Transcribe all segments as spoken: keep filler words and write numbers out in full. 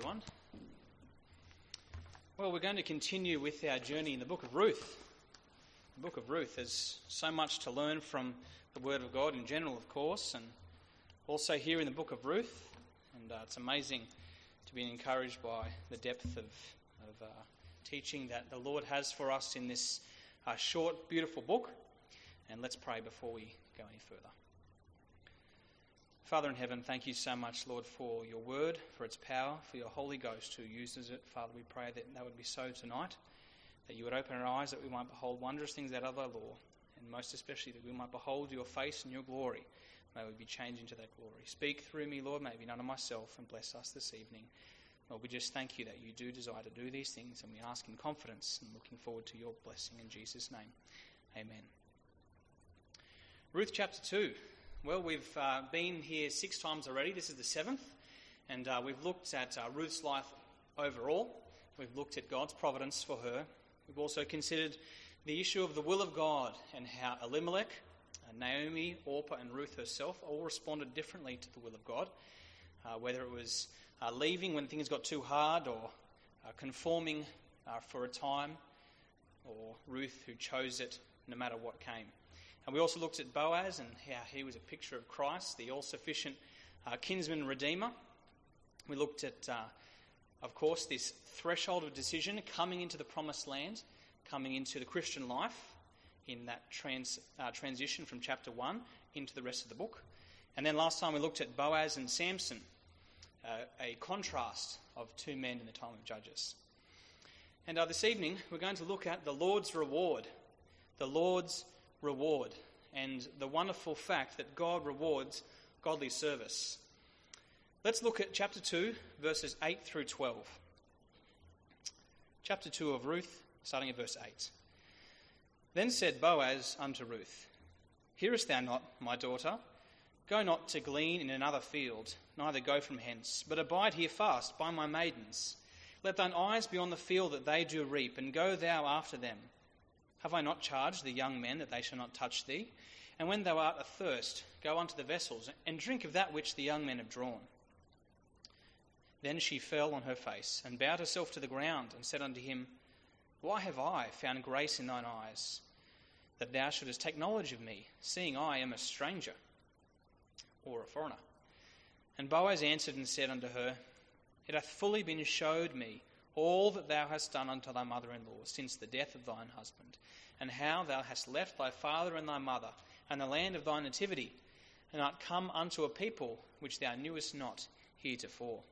everyone. Well, we're going to continue with our journey in the book of Ruth. The book of Ruth, there's so much to learn from the Word of God in general, of course, and also here in the book of Ruth. And uh, it's amazing to be encouraged by the depth of, of uh, teaching that the Lord has for us in this uh, short, beautiful book. And let's pray before we go any further. Father in heaven, thank you so much, Lord, for your word, for its power, for your Holy Ghost who uses it. Father, we pray that that would be so tonight, that you would open our eyes, that we might behold wondrous things out of thy law, and most especially that we might behold your face and your glory. May we be changed into that glory. Speak through me, Lord, maybe none of myself, and bless us this evening. Lord, we just thank you that you do desire to do these things, and we ask in confidence and looking forward to your blessing in Jesus' name. Amen. Ruth chapter two. Well, we've uh, been here six times already. This is the seventh. And uh, we've looked at uh, Ruth's life overall. We've looked at God's providence for her. We've also considered the issue of the will of God and how Elimelech, uh, Naomi, Orpah and Ruth herself all responded differently to the will of God. Uh, whether it was uh, leaving when things got too hard, or uh, conforming uh, for a time, or Ruth who chose it no matter what came. And we also looked at Boaz and how he was a picture of Christ, the all-sufficient uh, kinsman redeemer. We looked at, uh, of course, this threshold of decision coming into the promised land, coming into the Christian life in that trans, uh, transition from chapter one into the rest of the book. And then last time we looked at Boaz and Samson, uh, a contrast of two men in the time of Judges. And uh, this evening we're going to look at the Lord's reward, the Lord's reward, and the wonderful fact that God rewards godly service. Let's look at chapter two, verses eight through twelve. Chapter two of Ruth, starting at verse eight. Then said Boaz unto Ruth, Hearest thou not, my daughter? Go not to glean in another field, neither go from hence, but abide here fast by my maidens. Let thine eyes be on the field that they do reap, and go thou after them. Have I not charged the young men that they shall not touch thee? And when thou art athirst, go unto the vessels, and drink of that which the young men have drawn. Then she fell on her face, and bowed herself to the ground, and said unto him, Why have I found grace in thine eyes, that thou shouldest take knowledge of me, seeing I am a stranger, or a foreigner? And Boaz answered and said unto her, It hath fully been showed me all that thou hast done unto thy mother-in-law since the death of thine husband, and how thou hast left thy father and thy mother, and the land of thy nativity, and art come unto a people which thou knewest not heretofore.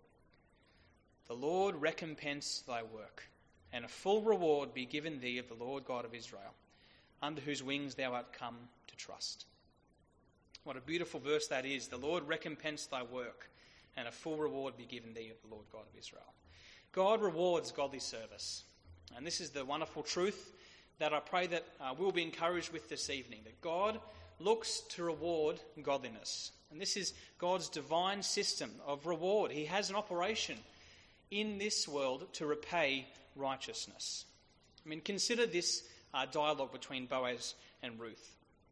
The Lord recompense thy work, and a full reward be given thee of the Lord God of Israel, under whose wings thou art come to trust. What a beautiful verse that is. The Lord recompense thy work, and a full reward be given thee of the Lord God of Israel. God rewards godly service. And this is the wonderful truth that I pray that uh, we'll be encouraged with this evening, that God looks to reward godliness. And this is God's divine system of reward. He has an operation in this world to repay righteousness. I mean, consider this uh, dialogue between Boaz and Ruth.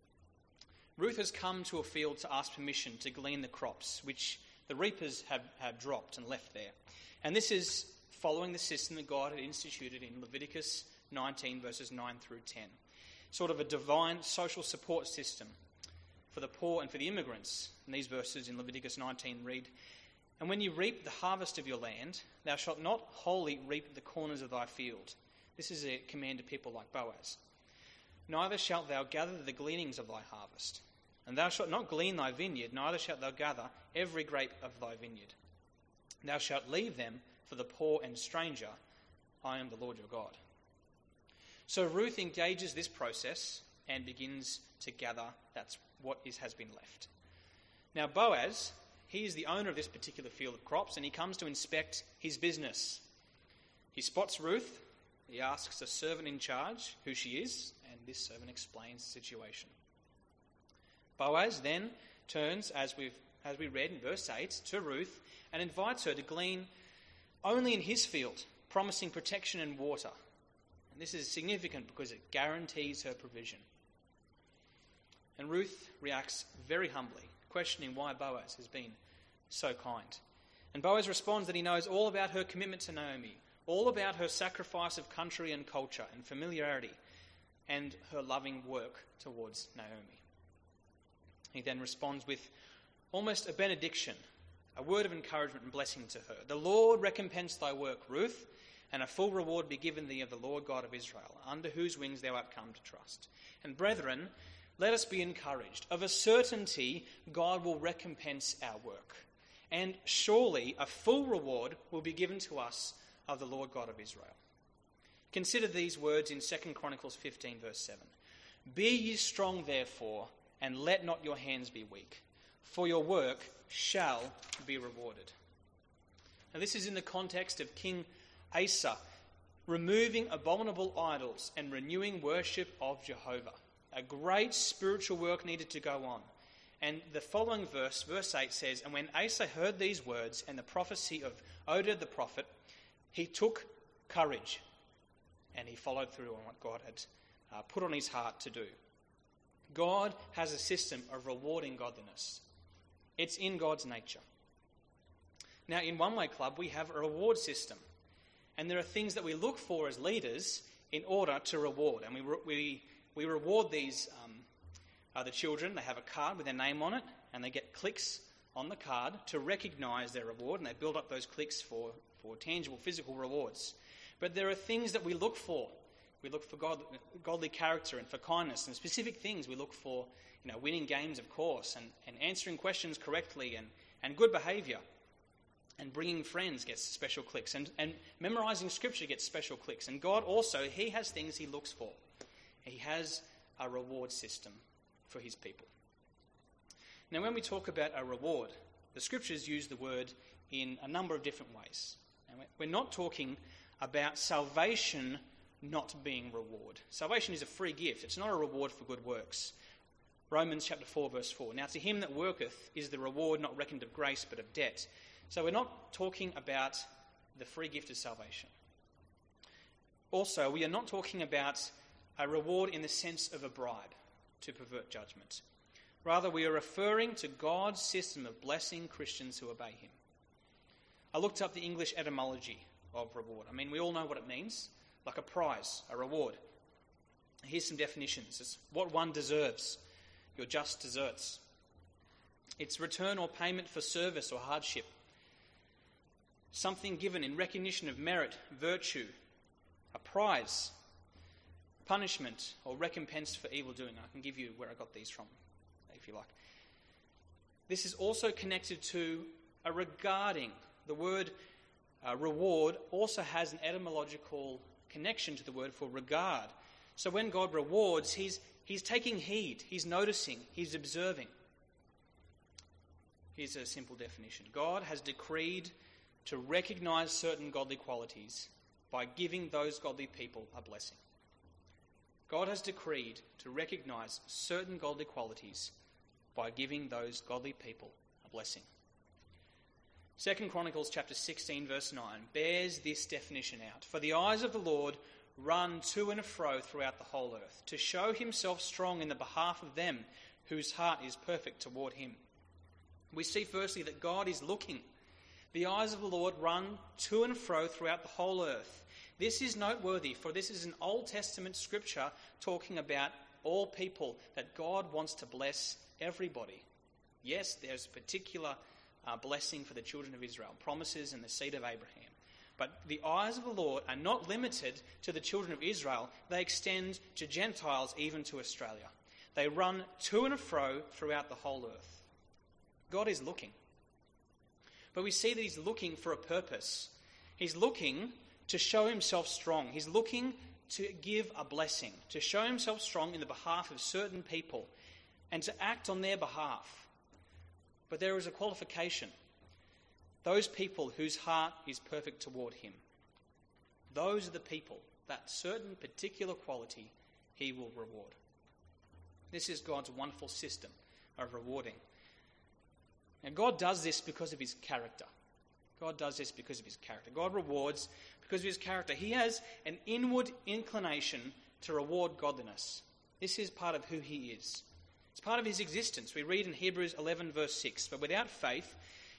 Ruth has come to a field to ask permission to glean the crops, which the reapers have, have dropped and left there. And this is following the system that God had instituted in Leviticus nineteen, verses nine through ten. Sort of a divine social support system for the poor and for the immigrants. And these verses in Leviticus nineteen read, And when you reap the harvest of your land, thou shalt not wholly reap the corners of thy field. This is a command to people like Boaz. Neither shalt thou gather the gleanings of thy harvest. And thou shalt not glean thy vineyard, neither shalt thou gather every grape of thy vineyard. Thou shalt leave them for the poor and stranger. I am the Lord your God. So Ruth engages this process and begins to gather that's what is, has been left. Now Boaz, he is the owner of this particular field of crops, and he comes to inspect his business. He spots Ruth. He asks a servant in charge who she is, and this servant explains the situation. Boaz then turns, as we've as we read in verse eight, to Ruth and invites her to glean only in his field, promising protection and water. And this is significant because it guarantees her provision. And Ruth reacts very humbly, questioning why Boaz has been so kind. And Boaz responds that he knows all about her commitment to Naomi, all about her sacrifice of country and culture and familiarity, and her loving work towards Naomi. He then responds with almost a benediction, a word of encouragement and blessing to her. The Lord recompense thy work, Ruth, and a full reward be given thee of the Lord God of Israel, under whose wings thou art come to trust. And brethren, let us be encouraged. Of a certainty, God will recompense our work. And surely a full reward will be given to us of the Lord God of Israel. Consider these words in Second Chronicles fifteen, verse seven. Be ye strong, therefore, and let not your hands be weak, for your work shall be rewarded. Now this is in the context of King Asa removing abominable idols and renewing worship of Jehovah. A great spiritual work needed to go on. And the following verse, verse eight says, And when Asa heard these words and the prophecy of Oded the prophet, he took courage and he followed through on what God had uh, put on his heart to do. God has a system of rewarding godliness. It's in God's nature. Now, in One Way Club, we have a reward system. And there are things that we look for as leaders in order to reward. And we re- we, we reward these um, uh, the children. They have a card with their name on it, and they get clicks on the card to recognise their reward, and they build up those clicks for, for tangible physical rewards. But there are things that we look for. We look for God, godly character and for kindness, and specific things we look for, you know, winning games, of course, and, and answering questions correctly, and, and good behaviour. And bringing friends gets special clicks, and, and memorising scripture gets special clicks. And God also, he has things he looks for. He has a reward system for his people. Now, when we talk about a reward, the scriptures use the word in a number of different ways. And we're not talking about salvation not being reward. Salvation is a free gift. It's not a reward for good works. Romans chapter four, verse four. Now, to him that worketh is the reward not reckoned of grace, but of debt. So we're not talking about the free gift of salvation. Also, we are not talking about a reward in the sense of a bribe to pervert judgment. Rather, we are referring to God's system of blessing Christians who obey him. I looked up the English etymology of reward. I mean, we all know what it means, like a prize, a reward. Here's some definitions. It's what one deserves, your just deserts. It's return or payment for service or hardship. Something given in recognition of merit, virtue, a prize, punishment, or recompense for evil doing. I can give you where I got these from, if you like. This is also connected to a regarding. The word uh, reward also has an etymological connection to the word for regard. So when God rewards, he's, he's taking heed, he's noticing, he's observing. Here's a simple definition. God has decreed to recognise certain godly qualities by giving those godly people a blessing. God has decreed to recognise certain godly qualities by giving those godly people a blessing. Second Chronicles chapter sixteen, verse nine, bears this definition out. For the eyes of the Lord run to and fro throughout the whole earth, to show himself strong in the behalf of them whose heart is perfect toward him. We see firstly that God is looking. The eyes of the Lord run to and fro throughout the whole earth. This is noteworthy, for this is an Old Testament scripture talking about all people, that God wants to bless everybody. Yes, there's particular uh, blessing for the children of Israel, promises in the seed of Abraham. But the eyes of the Lord are not limited to the children of Israel. They extend to Gentiles, even to Australia. They run to and fro throughout the whole earth. God is looking. But we see that he's looking for a purpose. He's looking to show himself strong. He's looking to give a blessing, to show himself strong in the behalf of certain people and to act on their behalf. But there is a qualification. Those people whose heart is perfect toward him. Those are the people, that certain particular quality he will reward. This is God's wonderful system of rewarding. And God does this because of his character. God does this because of his character. God rewards because of his character. He has an inward inclination to reward godliness. This is part of who he is. It's part of his existence. We read in Hebrews eleven verse six, but without faith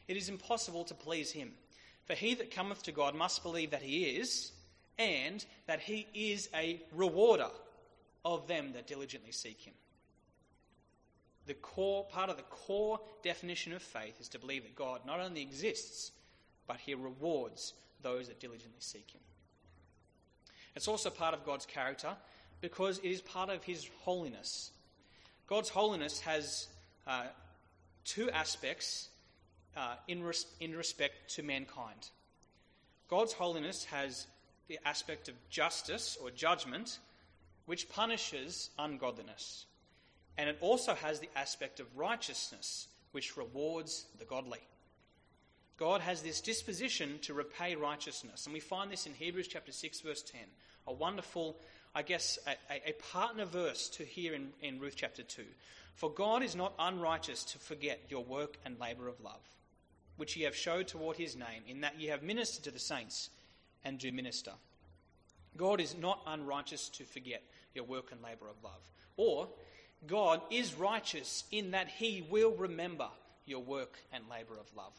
it is impossible to please him. For he that cometh to God must believe that he is, and that he is a rewarder of them that diligently seek him. The core, part of the core definition of faith is to believe that God not only exists, but he rewards those that diligently seek him. It's also part of God's character because it is part of his holiness. God's holiness has uh, two aspects uh, in, res- in respect to mankind. God's holiness has the aspect of justice or judgment, which punishes ungodliness. And it also has the aspect of righteousness, which rewards the godly. God has this disposition to repay righteousness. And we find this in Hebrews chapter six, verse ten. A wonderful, I guess, a, a partner verse to hear in, in Ruth chapter two. For God is not unrighteous to forget your work and labour of love, which ye have showed toward his name, in that ye have ministered to the saints and do minister. God is not unrighteous to forget your work and labour of love. Or, God is righteous in that he will remember your work and labour of love.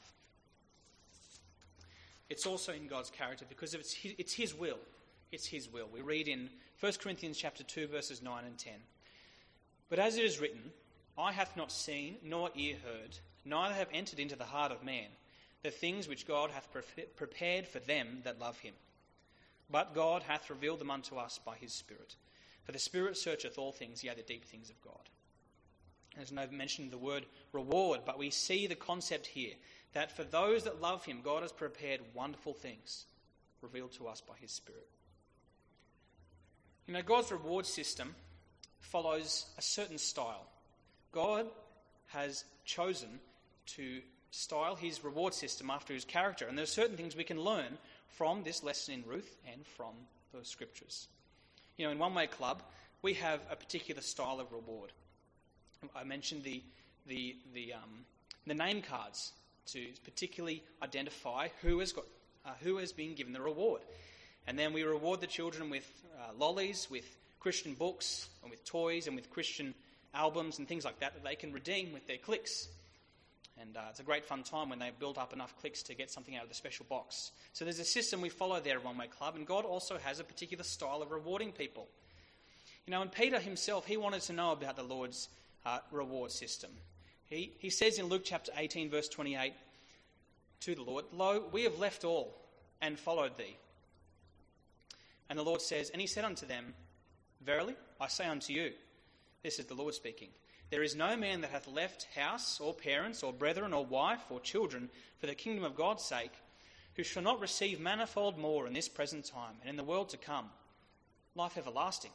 It's also in God's character because it's his, it's his will. It's his will. We read in First Corinthians chapter two, verses nine and ten. But as it is written, eye hath not seen, nor ear heard, neither have entered into the heart of man, the things which God hath pre- prepared for them that love him. But God hath revealed them unto us by his Spirit. For the Spirit searcheth all things, yea, the deep things of God. There's no mention of the word reward, but we see the concept here, that for those that love him, God has prepared wonderful things revealed to us by his Spirit. You know, God's reward system follows a certain style. God has chosen to style his reward system after his character, and there are certain things we can learn from this lesson in Ruth and from the scriptures. You know, in One Way Club, we have a particular style of reward. I mentioned the the the um, the name cards to particularly identify who has got uh, who has been given the reward, and then we reward the children with uh, lollies, with Christian books, and with toys, and with Christian albums and things like that that they can redeem with their clicks. And uh, it's a great fun time when they build up enough clicks to get something out of the special box. So there's a system we follow there at One Way Club, and God also has a particular style of rewarding people. You know, and Peter himself, he wanted to know about the Lord's uh, reward system. He, he says in Luke chapter eighteen, verse twenty-eight, to the Lord, Lo, we have left all and followed thee. And the Lord says, and he said unto them, Verily, I say unto you, this is the Lord speaking, there is no man that hath left house or parents or brethren or wife or children for the kingdom of God's sake, who shall not receive manifold more in this present time and in the world to come, life everlasting.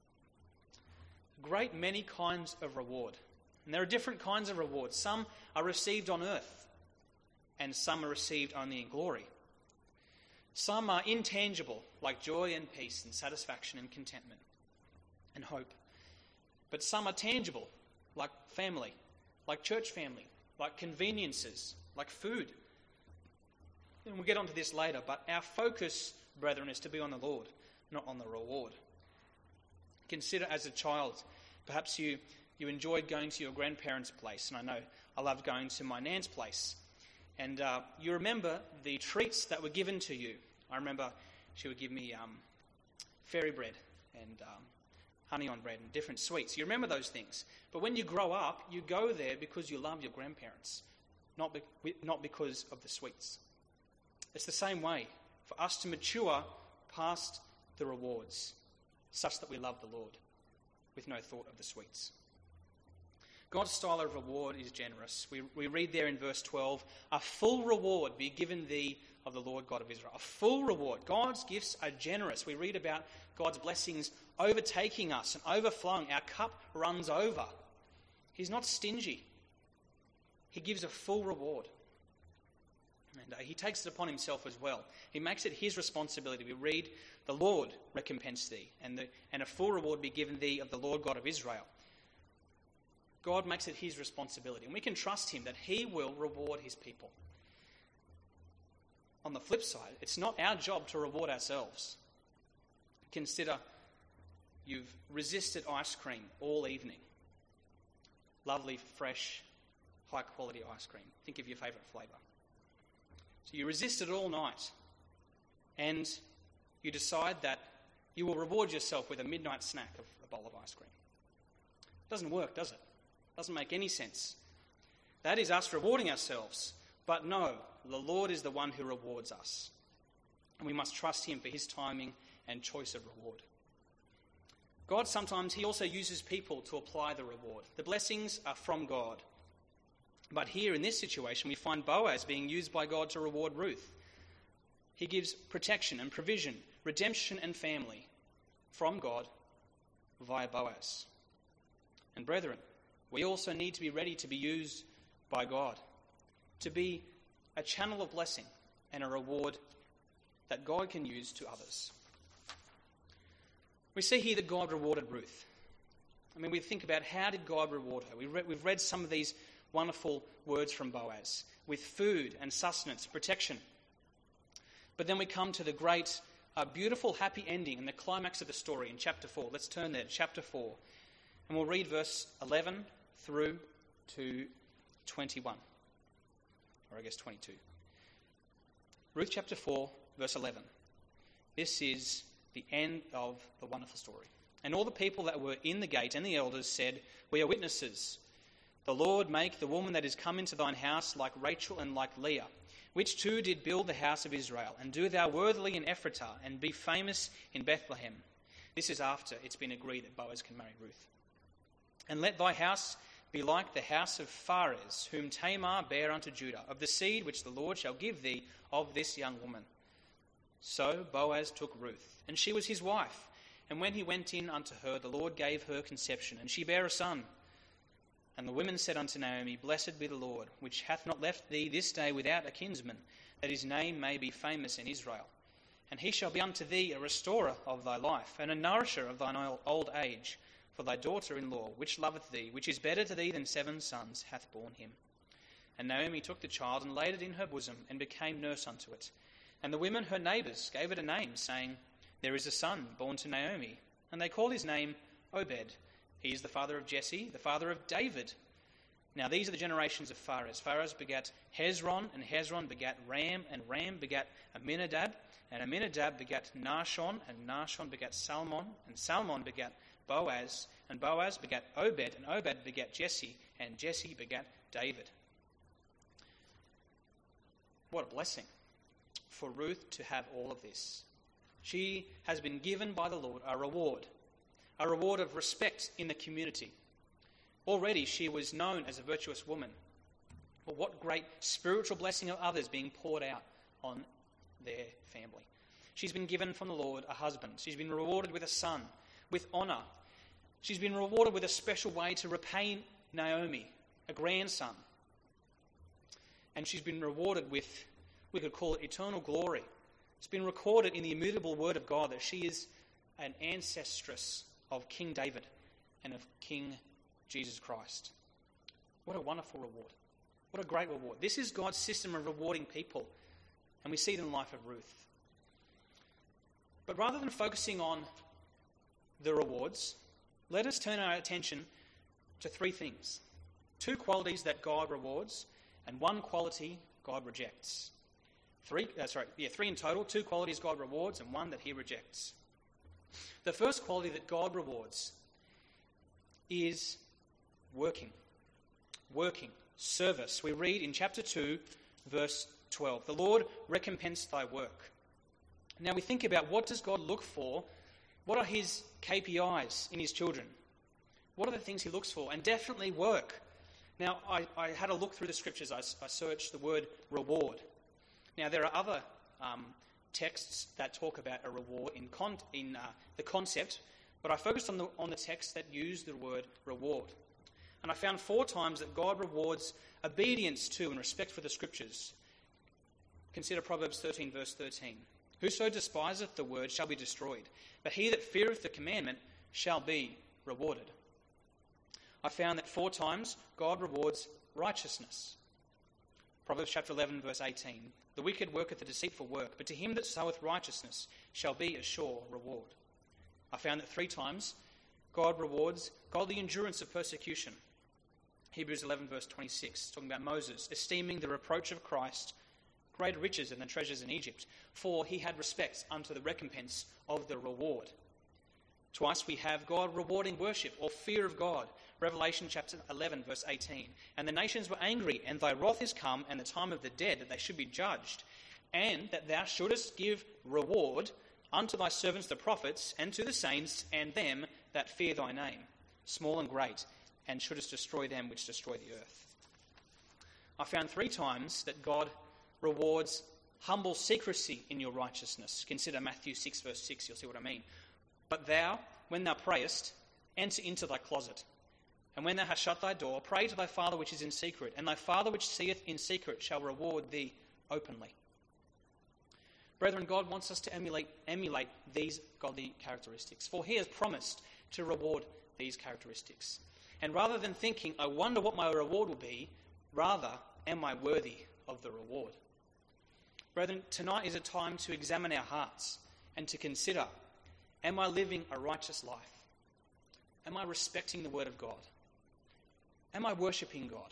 A great many kinds of reward. And there are different kinds of rewards. Some are received on earth, and some are received only in glory. Some are intangible, like joy and peace and satisfaction and contentment and hope. But some are tangible, like family, like church family, like conveniences, like food. And we'll get onto this later, but our focus, brethren, is to be on the Lord, not on the reward. Consider as a child, perhaps you, you enjoyed going to your grandparents' place, and I know I loved going to my nan's place. And uh, you remember the treats that were given to you. I remember she would give me um, fairy bread and um, honey on bread and different sweets. You remember those things. But when you grow up, you go there because you love your grandparents, not, be- not because of the sweets. It's the same way for us to mature past the rewards, such that we love the Lord with no thought of the sweets. God's style of reward is generous. We, we read there in verse twelve, a full reward be given thee of the Lord God of Israel. A full reward. God's gifts are generous. We read about God's blessings overtaking us and overflowing. Our cup runs over. He's not stingy. He gives a full reward. And uh, he takes it upon himself as well. He makes it his responsibility. We read, the Lord recompense thee, and, the, and a full reward be given thee of the Lord God of Israel. God makes it his responsibility, and we can trust him that he will reward his people. On the flip side, it's not our job to reward ourselves. Consider you've resisted ice cream all evening. Lovely, fresh, high-quality ice cream. Think of your favourite flavour. So you resist it all night, and you decide that you will reward yourself with a midnight snack of a bowl of ice cream. It doesn't work, does it? It doesn't make any sense. That is us rewarding ourselves. But no, the Lord is the one who rewards us. And we must trust him for his timing and choice of reward. God sometimes, he also uses people to apply the reward. The blessings are from God. But here in this situation, we find Boaz being used by God to reward Ruth. He gives protection and provision, redemption and family from God via Boaz. And brethren, we also need to be ready to be used by God, to be a channel of blessing and a reward that God can use to others. We see here that God rewarded Ruth. I mean, we think about how did God reward her? We've read, we've read some of these wonderful words from Boaz with food and sustenance, protection. But then we come to the great, uh, beautiful, happy ending and the climax of the story in chapter four. Let's turn there to chapter four. And we'll read verse eleven through to twenty-one. Or I guess twenty-two. Ruth chapter four, verse eleven. This is the end of the wonderful story. And all the people that were in the gate and the elders said, "We are witnesses. The Lord make the woman that is come into thine house like Rachel and like Leah, which two did build the house of Israel, and do thou worthily in Ephratah, and be famous in Bethlehem." This is after it's been agreed that Boaz can marry Ruth. "And let thy house be like the house of Pharez, whom Tamar bare unto Judah, of the seed which the Lord shall give thee of this young woman." So Boaz took Ruth, and she was his wife. And when he went in unto her, the Lord gave her conception, and she bare a son. And the women said unto Naomi, "Blessed be the Lord, which hath not left thee this day without a kinsman, that his name may be famous in Israel. And he shall be unto thee a restorer of thy life, and a nourisher of thine old age. For thy daughter-in-law, which loveth thee, which is better to thee than seven sons, hath borne him." And Naomi took the child, and laid it in her bosom, and became nurse unto it. And the women, her neighbours, gave it a name, saying, "There is a son born to Naomi." And they called his name Obed. He is the father of Jesse, the father of David. Now these are the generations of Pharez. Pharez begat Hezron, and Hezron begat Ram, and Ram begat Aminadab, and Aminadab begat Nahshon, and Nahshon begat Salmon, and Salmon begat Boaz, and Boaz begat Obed, and Obed begat Jesse, and Jesse begat David. What a blessing for Ruth to have all of this. She has been given by the Lord a reward, a reward of respect in the community. Already she was known as a virtuous woman. But what great spiritual blessing of others being poured out on their family. She's been given from the Lord a husband. She's been rewarded with a son, with honour. She's been rewarded with a special way to repay Naomi, a grandson. And she's been rewarded with, we could call it eternal glory. It's been recorded in the immutable word of God that she is an ancestress of King David and of King Jesus Christ. What a wonderful reward. What a great reward. This is God's system of rewarding people. And we see it in the life of Ruth. But rather than focusing on the rewards, let us turn our attention to three things. Two qualities that God rewards and one quality God rejects. Three, uh, sorry, yeah, three in total. Two qualities God rewards and one that he rejects. The first quality that God rewards is working. Working. Service. We read in chapter two, verse twelve. "The Lord recompense thy work." Now we think about, what does God look for? What are his K P Is in his children? What are the things he looks for? And definitely work. Now, I, I had a look through the scriptures. I, I searched the word reward. Now, there are other um, texts that talk about a reward in, con- in uh, the concept, but I focused on the, on the text that use the word reward. And I found four times that God rewards obedience to and respect for the scriptures. Consider Proverbs thirteen, verse thirteen. "Whoso despiseth the word shall be destroyed, but he that feareth the commandment shall be rewarded." I found that four times God rewards righteousness. Proverbs chapter eleven, verse eighteen. "The wicked worketh a deceitful work, but to him that soweth righteousness shall be a sure reward." I found that three times God rewards godly endurance of persecution. Hebrews eleven, verse twenty-six, talking about Moses, esteeming the reproach of Christ greater riches than the treasures in Egypt, for he had respect unto the recompense of the reward. Twice we have God rewarding worship or fear of God. Revelation chapter eleven, verse eighteen. And the nations were angry, and thy wrath is come, and the time of the dead, that they should be judged, and that thou shouldest give reward unto thy servants the prophets, and to the saints, and them that fear thy name, small and great, and shouldest destroy them which destroy the earth. I found three times that God rewards humble secrecy in your righteousness. Consider Matthew six, verse six, you'll see what I mean. But thou, when thou prayest, enter into thy closet. And when thou hast shut thy door, pray to thy Father which is in secret, and thy Father which seeth in secret shall reward thee openly. Brethren, God wants us to emulate, emulate these godly characteristics, for he has promised to reward these characteristics. And rather than thinking, I wonder what my reward will be, rather, am I worthy of the reward? Brethren, tonight is a time to examine our hearts and to consider, am I living a righteous life? Am I respecting the word of God? Am I worshipping God?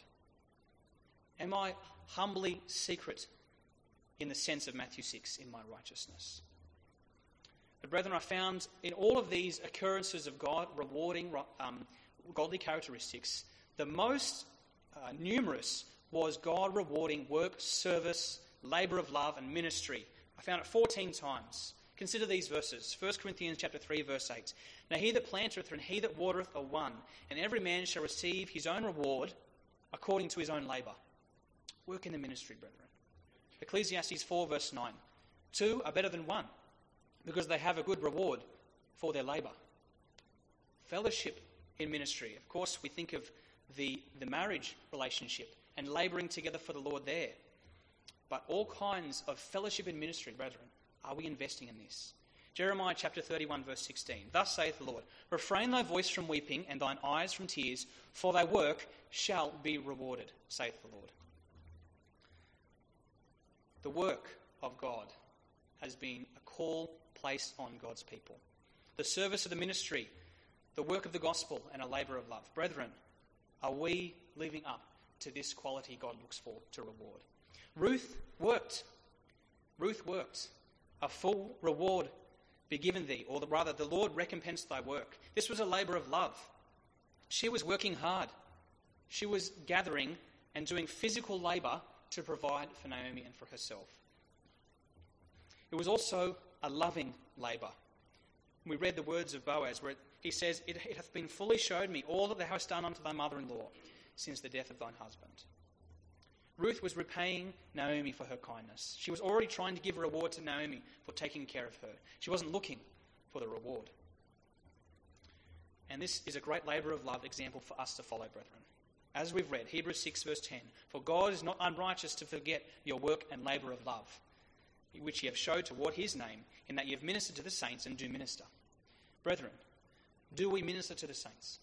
Am I humbly secret in the sense of Matthew six in my righteousness? But brethren, I found in all of these occurrences of God rewarding um, godly characteristics, the most uh, numerous was God rewarding work, service, labour of love and ministry. I found it fourteen times. Consider these verses. First Corinthians chapter three, verse eight. Now he that planteth and he that watereth are one, and every man shall receive his own reward according to his own labour. Work in the ministry, brethren. Ecclesiastes four, verse nine. Two are better than one, because they have a good reward for their labour. Fellowship in ministry. Of course, we think of the, the marriage relationship and labouring together for the Lord there. But all kinds of fellowship in ministry, brethren, are we investing in this? Jeremiah chapter thirty-one, verse sixteen. Thus saith the Lord, refrain thy voice from weeping and thine eyes from tears, for thy work shall be rewarded, saith the Lord. The work of God has been a call placed on God's people. The service of the ministry, the work of the gospel, and a labour of love. Brethren, are we living up to this quality God looks for to reward? Ruth worked. Ruth worked. A full reward be given thee, or rather the Lord recompensed thy work. This was a labour of love. She was working hard. She was gathering and doing physical labour to provide for Naomi and for herself. It was also a loving labour. We read the words of Boaz where he says, it, it hath been fully showed me all that thou hast done unto thy mother-in-law since the death of thine husband. Ruth was repaying Naomi for her kindness. She was already trying to give a reward to Naomi for taking care of her. She wasn't looking for the reward. And this is a great labour of love example for us to follow, brethren. As we've read, Hebrews six, verse ten, for God is not unrighteous to forget your work and labour of love, which ye have showed toward his name, in that ye have ministered to the saints and do minister. Brethren, do we minister to the saints?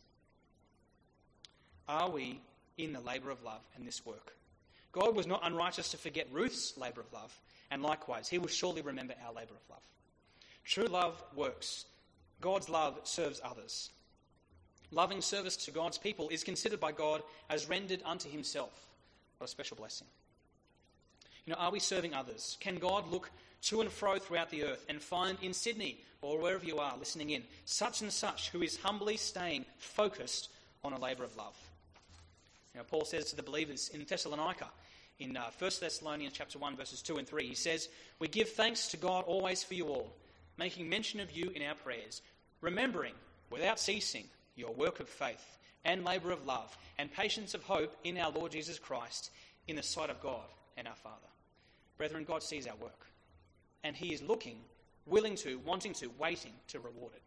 Are we in the labour of love and this work? God was not unrighteous to forget Ruth's labour of love, and likewise, he will surely remember our labour of love. True love works. God's love serves others. Loving service to God's people is considered by God as rendered unto himself. What a special blessing. You know, are we serving others? Can God look to and fro throughout the earth and find in Sydney, or wherever you are listening in, such and such who is humbly staying focused on a labour of love? You know, Paul says to the believers in Thessalonica, in uh, First Thessalonians chapter one, verses two and three, he says, we give thanks to God always for you all, making mention of you in our prayers, remembering without ceasing your work of faith and labour of love and patience of hope in our Lord Jesus Christ in the sight of God and our Father. Brethren, God sees our work, and he is looking, willing to, wanting to, waiting to reward it.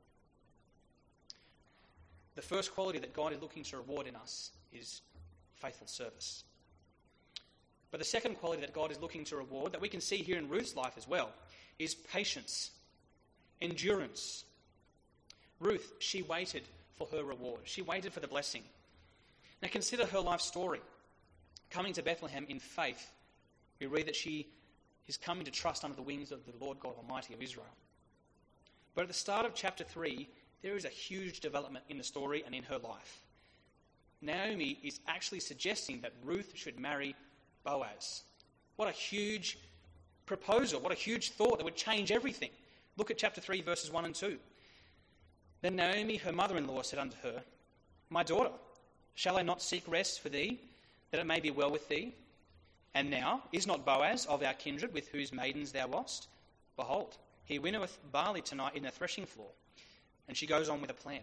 The first quality that God is looking to reward in us is faithful service. But the second quality that God is looking to reward, that we can see here in Ruth's life as well, is patience, endurance. Ruth, she waited for her reward. She waited for the blessing. Now consider her life story. Coming to Bethlehem in faith, we read that she is coming to trust under the wings of the Lord God Almighty of Israel. But at the start of chapter three, there is a huge development in the story and in her life. Naomi is actually suggesting that Ruth should marry Boaz. What a huge proposal, what a huge thought that would change everything. Look at chapter three, verses one and two. Then Naomi, her mother-in-law, said unto her, My daughter, shall I not seek rest for thee, that it may be well with thee? And now, is not Boaz of our kindred, with whose maidens thou wast? Behold, he winnoweth barley tonight in the threshing floor. And she goes on with a plan.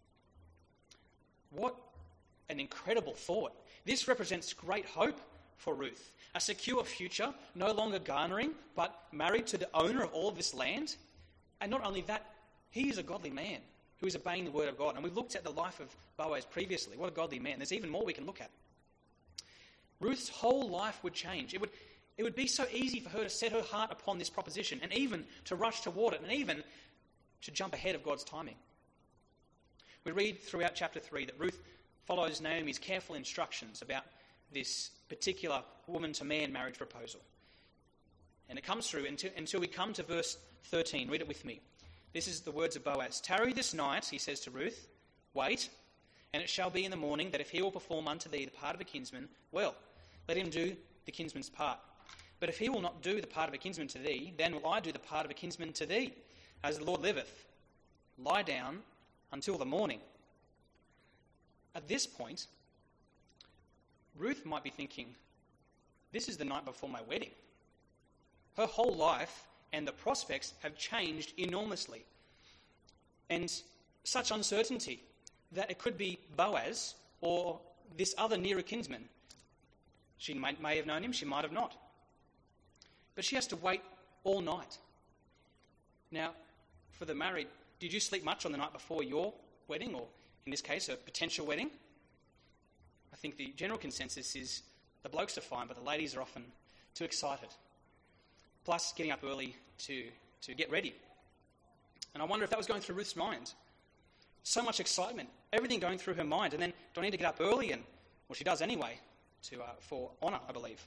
What an incredible thought. This represents great hope for Ruth. A secure future, no longer garnering, but married to the owner of all of this land. And not only that, he is a godly man who is obeying the word of God. And we've looked at the life of Boaz previously. What a godly man. There's even more we can look at. Ruth's whole life would change. It would, it would be so easy for her to set her heart upon this proposition and even to rush toward it and even to jump ahead of God's timing. We read throughout chapter three that Ruth follows Naomi's careful instructions about this particular woman-to-man marriage proposal. And it comes through until, until we come to verse thirteen. Read it with me. This is the words of Boaz. Tarry this night, he says to Ruth, wait, and it shall be in the morning that if he will perform unto thee the part of a kinsman, well, let him do the kinsman's part. But if he will not do the part of a kinsman to thee, then will I do the part of a kinsman to thee, as the Lord liveth. Lie down until the morning. At this point, Ruth might be thinking, this is the night before my wedding. Her whole life and the prospects have changed enormously. And such uncertainty that it could be Boaz or this other nearer kinsman. She may, may have known him, she might have not. But she has to wait all night. Now, for the married, did you sleep much on the night before your wedding, or in this case, a potential wedding? I think the general consensus is the blokes are fine, but the ladies are often too excited. Plus, getting up early to, to get ready. And I wonder if that was going through Ruth's mind. So much excitement, everything going through her mind. And then, do I need to get up early? And well, she does anyway, to uh, for honour, I believe.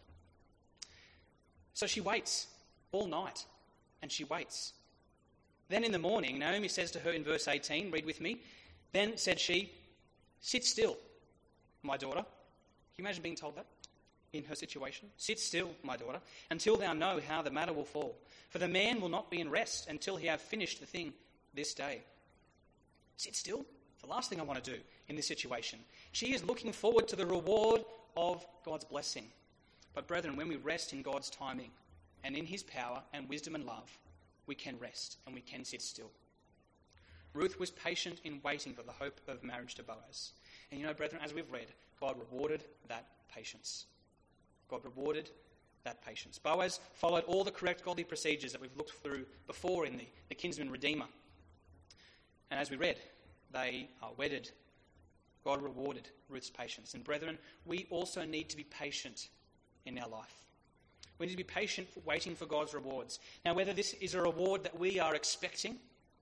So she waits all night, and she waits. Then in the morning, Naomi says to her in verse eighteen, read with me, then said she, sit still, my daughter. Can you imagine being told that in her situation? Sit still, my daughter, until thou know how the matter will fall. For the man will not be in rest until he have finished the thing this day. Sit still. The last thing I want to do in this situation. She is looking forward to the reward of God's blessing. But brethren, when we rest in God's timing and in his power and wisdom and love, we can rest and we can sit still. Ruth was patient in waiting for the hope of marriage to Boaz. And you know, brethren, as we've read, God rewarded that patience. God rewarded that patience. Boaz followed all the correct godly procedures that we've looked through before in the, the kinsman redeemer. And as we read, they are wedded. God rewarded Ruth's patience. And brethren, we also need to be patient in our life. We need to be patient for waiting for God's rewards. Now, whether this is a reward that we are expecting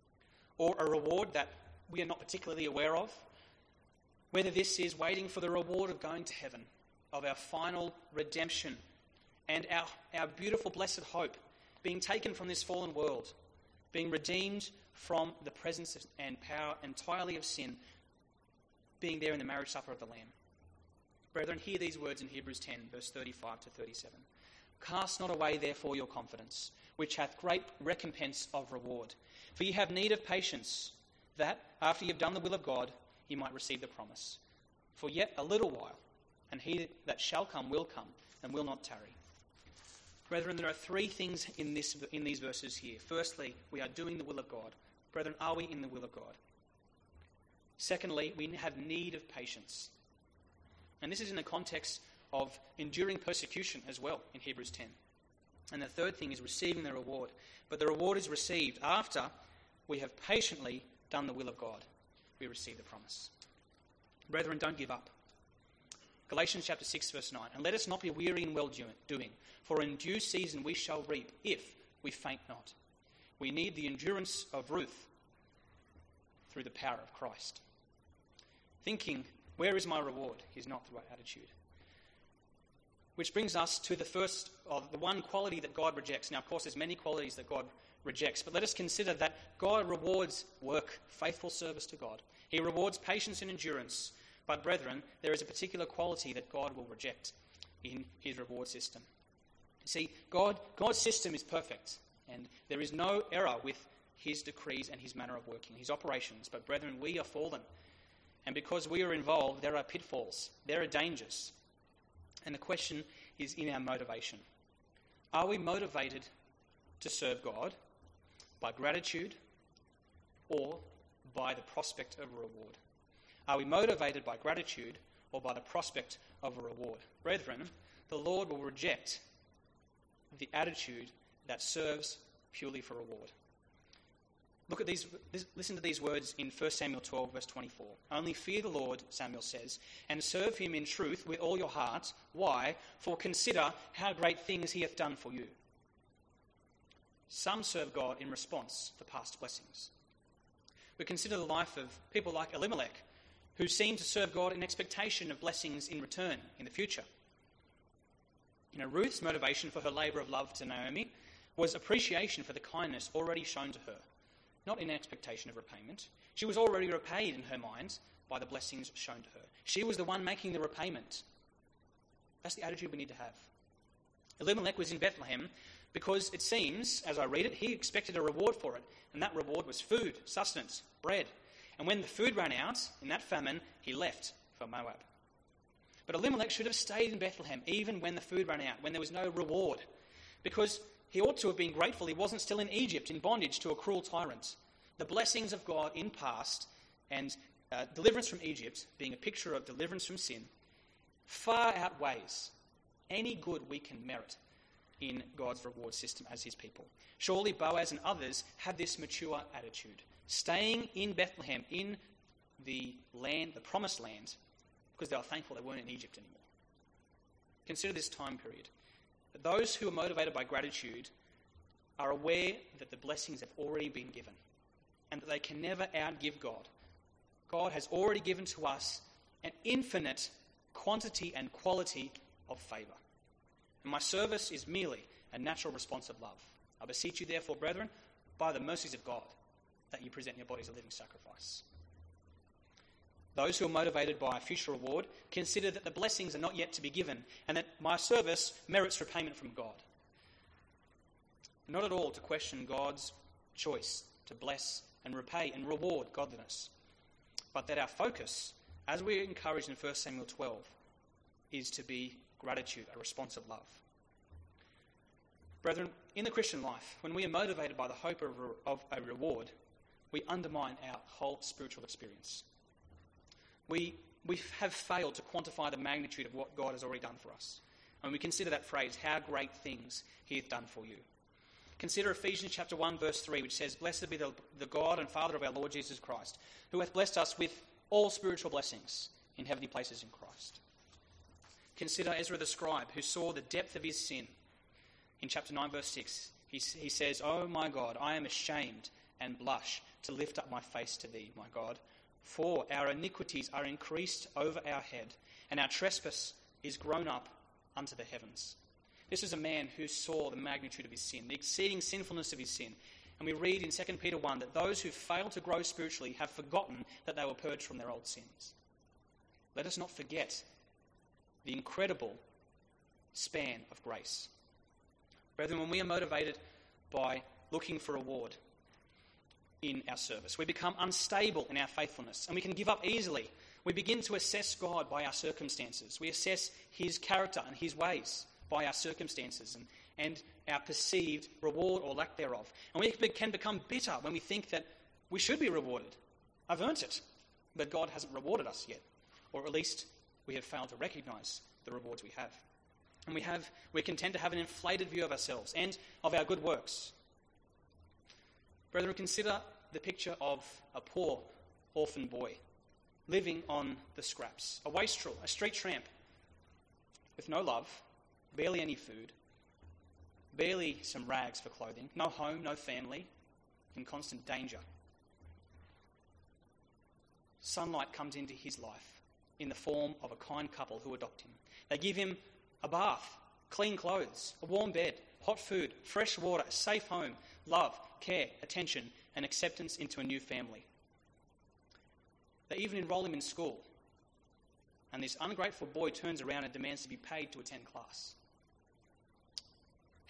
or a reward that we are not particularly aware of, whether this is waiting for the reward of going to heaven, of our final redemption and our, our beautiful blessed hope, being taken from this fallen world, being redeemed from the presence and power entirely of sin, being there in the marriage supper of the Lamb. Brethren, hear these words in Hebrews ten, verse thirty-five to thirty-seven. Cast not away therefore your confidence, which hath great recompense of reward. For ye have need of patience, that, after ye have done the will of God, ye might receive the promise. For yet a little while, and he that shall come will come, and will not tarry. Brethren, there are three things in this in these verses here. Firstly, we are doing the will of God. Brethren, are we in the will of God? Secondly, we have need of patience. And this is in the context of enduring persecution as well in Hebrews ten. And the third thing is receiving the reward. But the reward is received after we have patiently done the will of God. We receive the promise. Brethren, don't give up. Galatians chapter six, verse nine. And let us not be weary in well doing, for in due season we shall reap, if we faint not. We need the endurance of Ruth through the power of Christ. Thinking, where is my reward, is not the right attitude. Which brings us to the first, of the one quality that God rejects. Now, of course, there's many qualities that God rejects, but let us consider that God rewards work, faithful service to God. He rewards patience and endurance. But brethren, there is a particular quality that God will reject in his reward system. See, God, God's system is perfect, and there is no error with his decrees and his manner of working, his operations. But brethren, we are fallen. And because we are involved, there are pitfalls, there are dangers. And the question is in our motivation. Are we motivated to serve God by gratitude or by the prospect of a reward? Are we motivated by gratitude or by the prospect of a reward? Brethren, the Lord will reject the attitude that serves purely for reward. Look at these, listen to these words in First Samuel twelve, verse twenty-four. Only fear the Lord, Samuel says, and serve him in truth with all your heart. Why? For consider how great things he hath done for you. Some serve God in response to past blessings. We consider the life of people like Elimelech, who seem to serve God in expectation of blessings in return in the future. You know, Ruth's motivation for her labour of love to Naomi was appreciation for the kindness already shown to her, not in expectation of repayment. She was already repaid in her mind by the blessings shown to her. She was the one making the repayment. That's the attitude we need to have. Elimelech was in Bethlehem because it seems, as I read it, he expected a reward for it, and that reward was food, sustenance, bread. And when the food ran out in that famine, he left for Moab. But Elimelech should have stayed in Bethlehem even when the food ran out, when there was no reward, because he ought to have been grateful he wasn't still in Egypt in bondage to a cruel tyrant. The blessings of God in past and uh, deliverance from Egypt, being a picture of deliverance from sin, far outweighs any good we can merit in God's reward system as his people. Surely Boaz and others had this mature attitude, staying in Bethlehem, in the land, the promised land, because they were thankful they weren't in Egypt anymore. Consider this time period. Those who are motivated by gratitude are aware that the blessings have already been given and that they can never outgive God. God has already given to us an infinite quantity and quality of favour. And my service is merely a natural response of love. I beseech you therefore, brethren, by the mercies of God, that you present your bodies a living sacrifice. Those who are motivated by a future reward consider that the blessings are not yet to be given and that my service merits repayment from God. Not at all to question God's choice to bless and repay and reward godliness, but that our focus, as we are encouraged in First Samuel twelve, is to be gratitude, a response of love. Brethren, in the Christian life, when we are motivated by the hope of, of a reward, we undermine our whole spiritual experience. We, we have failed to quantify the magnitude of what God has already done for us. And we consider that phrase, how great things he hath done for you. Consider Ephesians chapter one, verse three, which says, Blessed be the, the God and Father of our Lord Jesus Christ, who hath blessed us with all spiritual blessings in heavenly places in Christ. Consider Ezra the scribe, who saw the depth of his sin. In chapter nine, verse six, he, he says, Oh my God, I am ashamed and blush to lift up my face to thee, my God. For our iniquities are increased over our head, and our trespass is grown up unto the heavens. This is a man who saw the magnitude of his sin, the exceeding sinfulness of his sin. And we read in Second Peter one that those who fail to grow spiritually have forgotten that they were purged from their old sins. Let us not forget the incredible span of grace. Brethren, when we are motivated by looking for reward in our service, we become unstable in our faithfulness and we can give up easily. We begin to assess God by our circumstances. We assess his character and his ways by our circumstances and, and our perceived reward or lack thereof. And we can become bitter when we think that we should be rewarded. I've earned it, but God hasn't rewarded us yet. Or at least we have failed to recognise the rewards we have. And we have, we're content to have an inflated view of ourselves and of our good works. Brethren, consider the picture of a poor orphan boy living on the scraps, a wastrel, a street tramp, with no love, barely any food, barely some rags for clothing, no home, no family, in constant danger. Sunlight comes into his life in the form of a kind couple who adopt him. They give him a bath, clean clothes, a warm bed, hot food, fresh water, a safe home, love, care, attention, and acceptance into a new family. They even enroll him in school. And this ungrateful boy turns around and demands to be paid to attend class.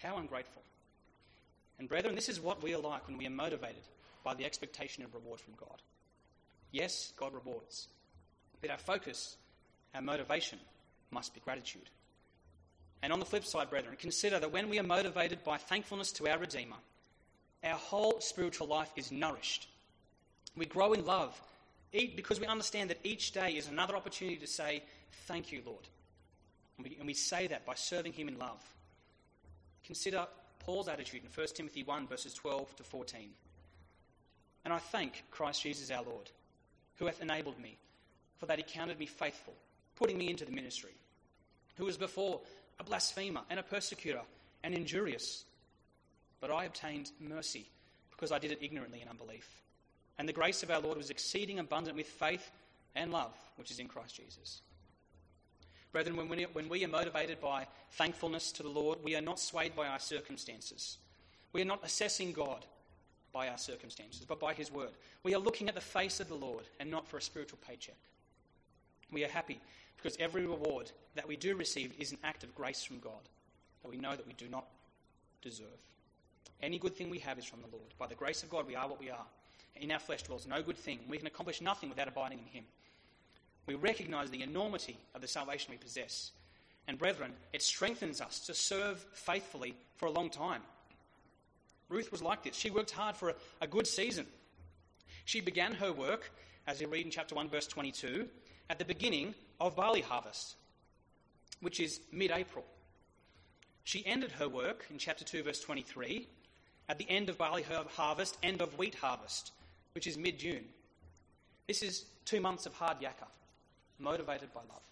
How ungrateful. And brethren, this is what we are like when we are motivated by the expectation of reward from God. Yes, God rewards, but our focus, our motivation must be gratitude. And on the flip side, brethren, consider that when we are motivated by thankfulness to our Redeemer, our whole spiritual life is nourished. We grow in love because we understand that each day is another opportunity to say, thank you, Lord. And we, and we say that by serving him in love. Consider Paul's attitude in First Timothy one, verses twelve to fourteen. And I thank Christ Jesus our Lord, who hath enabled me, for that he counted me faithful, putting me into the ministry, who was before a blasphemer and a persecutor and injurious. But I obtained mercy, because I did it ignorantly in unbelief. And the grace of our Lord was exceeding abundant with faith and love, which is in Christ Jesus. Brethren, when we, when we are motivated by thankfulness to the Lord, we are not swayed by our circumstances. We are not assessing God by our circumstances, but by his word. We are looking at the face of the Lord and not for a spiritual paycheck. We are happy because every reward that we do receive is an act of grace from God that we know that we do not deserve. Any good thing we have is from the Lord. By the grace of God, we are what we are. In our flesh dwells no good thing. We can accomplish nothing without abiding in him. We recognize the enormity of the salvation we possess. And brethren, it strengthens us to serve faithfully for a long time. Ruth was like this. She worked hard for a, a good season. She began her work, as we read in chapter one, verse twenty-two, at the beginning of barley harvest, which is mid-April. She ended her work in chapter two, verse twenty-three, at the end of barley harvest, end of wheat harvest, which is mid-June. This is two months of hard yakka, motivated by love.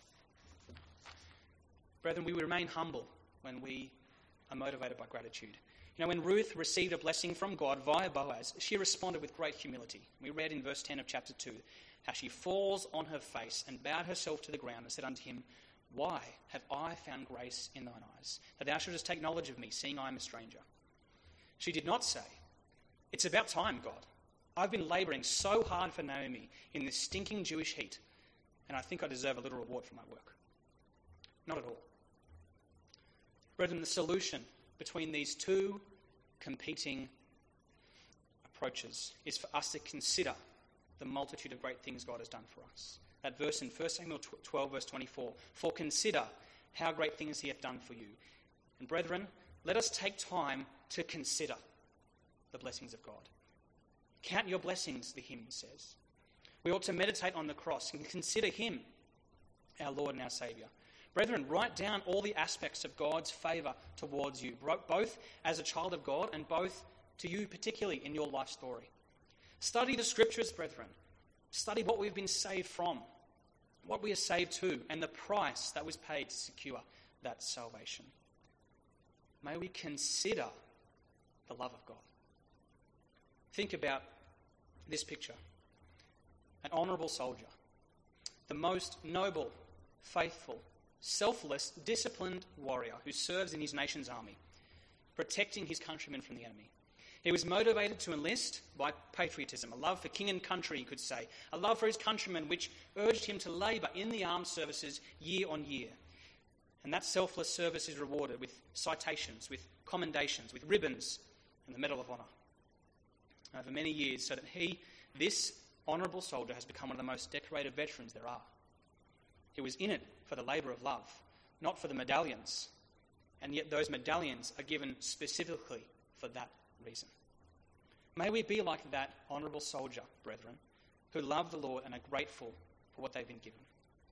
Brethren, we remain humble when we are motivated by gratitude. You know, when Ruth received a blessing from God via Boaz, she responded with great humility. We read in verse ten of chapter two how she falls on her face and bowed herself to the ground and said unto him, Why have I found grace in thine eyes, that thou shouldest take knowledge of me, seeing I am a stranger? She did not say, It's about time, God. I've been labouring so hard for Naomi in this stinking Jewish heat, and I think I deserve a little reward for my work. Not at all. Brethren, the solution between these two competing approaches is for us to consider the multitude of great things God has done for us. That verse in First Samuel twelve, verse twenty-four, For consider how great things he hath done for you. And brethren, let us take time to consider the blessings of God. Count your blessings, the hymn says. We ought to meditate on the cross and consider him, our Lord and our Saviour. Brethren, write down all the aspects of God's favour towards you, both as a child of God and both to you particularly in your life story. Study the scriptures, brethren. Study what we've been saved from, what we are saved to, and the price that was paid to secure that salvation. May we consider the love of God. Think about this picture. An honourable soldier, the most noble, faithful, selfless, disciplined warrior who serves in his nation's army, protecting his countrymen from the enemy. He was motivated to enlist by patriotism, a love for king and country, you could say, a love for his countrymen which urged him to labour in the armed services year on year. And that selfless service is rewarded with citations, with commendations, with ribbons, and the Medal of Honour. Over many years, so that he, this honourable soldier, has become one of the most decorated veterans there are. He was in it for the labour of love, not for the medallions. And yet those medallions are given specifically for that reason. May we be like that honourable soldier, brethren, who love the Lord and are grateful for what they've been given.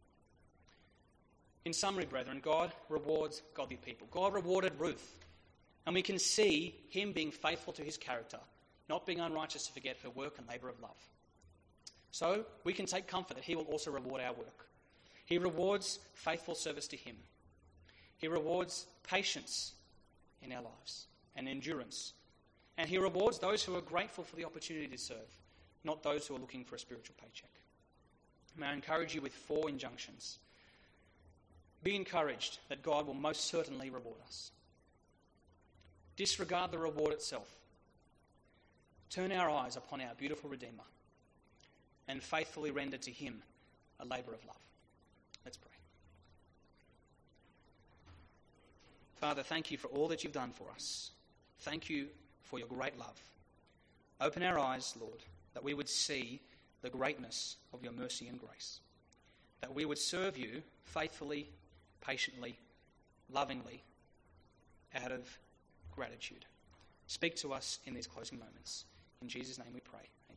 In summary, brethren, God rewards godly people. God rewarded Ruth, and we can see him being faithful to his character, not being unrighteous to forget her work and labour of love. So we can take comfort that he will also reward our work. He rewards faithful service to him. He rewards patience in our lives and endurance. And he rewards those who are grateful for the opportunity to serve, not those who are looking for a spiritual paycheck. May I encourage you with four injunctions. Be encouraged that God will most certainly reward us. Disregard the reward itself. Turn our eyes upon our beautiful Redeemer and faithfully render to him a labour of love. Let's pray. Father, thank you for all that you've done for us. Thank you for your great love. Open our eyes, Lord, that we would see the greatness of your mercy and grace, that we would serve you faithfully, patiently, lovingly, out of gratitude. Speak to us in these closing moments. In Jesus' name we pray.